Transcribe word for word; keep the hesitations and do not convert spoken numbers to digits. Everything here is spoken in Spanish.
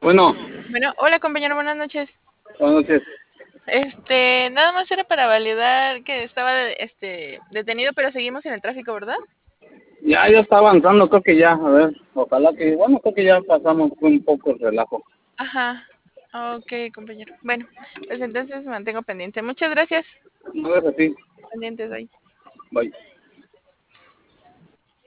Bueno, Bueno, hola compañero, buenas noches. buenas noches. Este, nada más era para validar que estaba este detenido, pero seguimos en el tráfico, ¿verdad? Ya, ya está avanzando, creo que ya, a ver, ojalá que, bueno, creo que ya pasamos un poco el relajo. Ajá. Ok, compañero. Bueno, pues entonces mantengo pendiente. Muchas gracias. No es así, Pendientes ahí. bye.